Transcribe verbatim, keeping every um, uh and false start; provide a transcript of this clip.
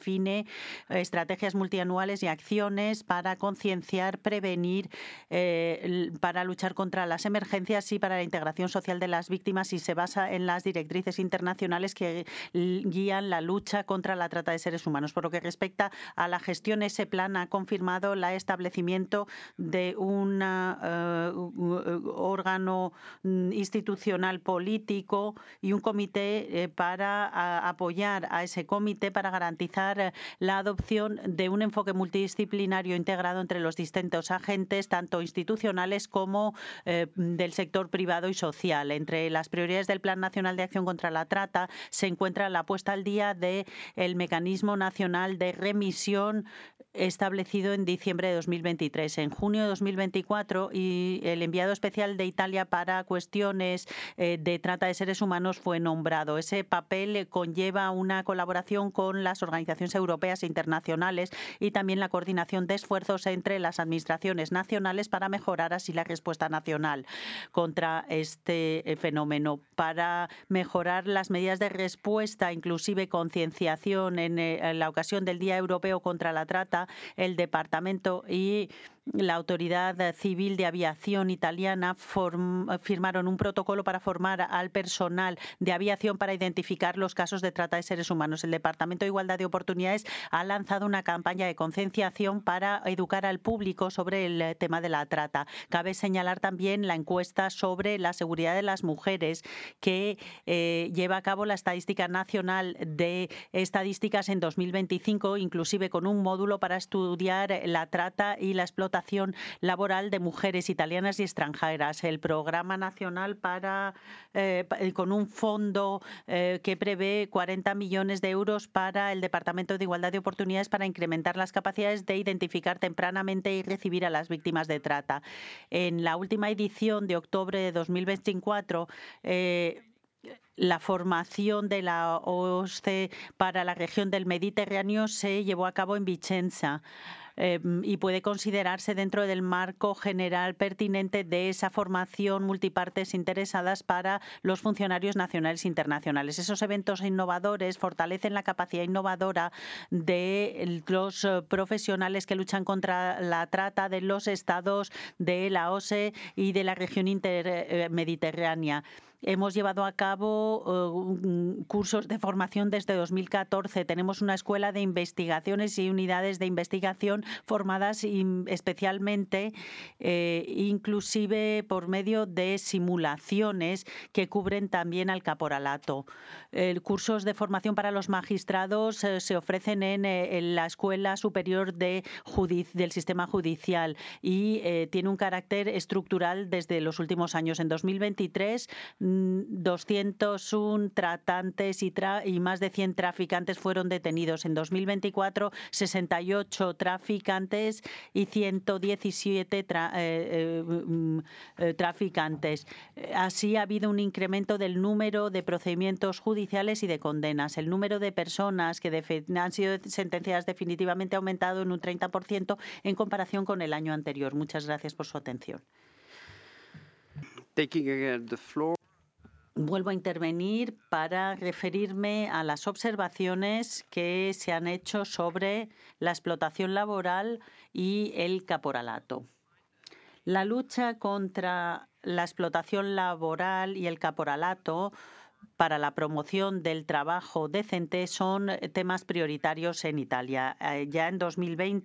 define estrategias multianuales y acciones para concienciar, prevenir, eh, para luchar contra las emergencias y para la integración social de las víctimas, y se basa en las directrices internacionales que guían la lucha contra la trata de seres humanos. Por lo que respecta a la gestión, ese plan ha confirmado el establecimiento de un uh, órgano institucional político y un comité eh, para a, apoyar a ese comité para garantizar la adopción de un enfoque multidisciplinario integrado entre los distintos agentes, tanto institucionales como eh, del sector privado y social. Entre las prioridades del Plan Nacional de Acción contra la Trata se encuentra la puesta al día del Mecanismo Nacional de Remisión establecido en diciembre de dos mil veintitrés. En junio de dos mil veinticuatro, y el enviado especial de Italia para cuestiones eh, de trata de seres humanos fue nombrado. Ese papel conlleva una colaboración con las organizaciones europeas e internacionales y también la coordinación de esfuerzos entre las administraciones nacionales para mejorar así la respuesta nacional contra este fenómeno, para mejorar las medidas de respuesta, inclusive concienciación en, en la ocasión del Día Europeo contra la Trata. El Departamento y la Autoridad Civil de Aviación italiana form, firmaron un protocolo para formar al personal de aviación para identificar los casos de trata de seres humanos. El Departamento de Igualdad de Oportunidades ha lanzado una campaña de concienciación para educar al público sobre el tema de la trata. Cabe señalar también la encuesta sobre la seguridad de las mujeres que eh, lleva a cabo la Estadística Nacional de Estadísticas en dos mil veinticinco, inclusive con un módulo para estudiar la trata y la explotación laboral de mujeres italianas y extranjeras. El Programa Nacional para eh, con un fondo eh, que prevé cuarenta millones de euros para el Departamento de Igualdad de Oportunidades para incrementar las capacidades de identificar tempranamente y recibir a las víctimas de trata. En la última edición de octubre de dos mil veinticuatro, eh, la formación de la O S C E para la región del Mediterráneo se llevó a cabo en Vicenza. Eh, y puede considerarse dentro del marco general pertinente de esa formación multipartes interesadas para los funcionarios nacionales e internacionales. Esos eventos innovadores fortalecen la capacidad innovadora de los profesionales que luchan contra la trata de los estados de la O S C E y de la región intermediterránea. Hemos llevado a cabo uh, cursos de formación desde dos mil catorce. Tenemos una escuela de investigaciones y unidades de investigación formadas especialmente, eh, inclusive por medio de simulaciones que cubren también al caporalato. Eh, cursos de formación para los magistrados eh, se ofrecen en, eh, en la Escuela Superior de Judic del Sistema Judicial y eh, tiene un carácter estructural desde los últimos años. En dos mil veintitrés, doscientos uno tratantes y, tra y más de cien traficantes fueron detenidos. En dos mil veinticuatro, sesenta y ocho traficantes y ciento diecisiete tra eh, eh, traficantes. Así ha habido un incremento del número de procedimientos judiciales y de condenas. El número de personas que han sido sentenciadas definitivamente ha aumentado en un treinta por ciento en comparación con el año anterior. Muchas gracias por su atención. Taking again the floor. Vuelvo a intervenir para referirme a las observaciones que se han hecho sobre la explotación laboral y el caporalato. La lucha contra la explotación laboral y el caporalato para la promoción del trabajo decente son temas prioritarios en Italia. Ya en dos mil veinte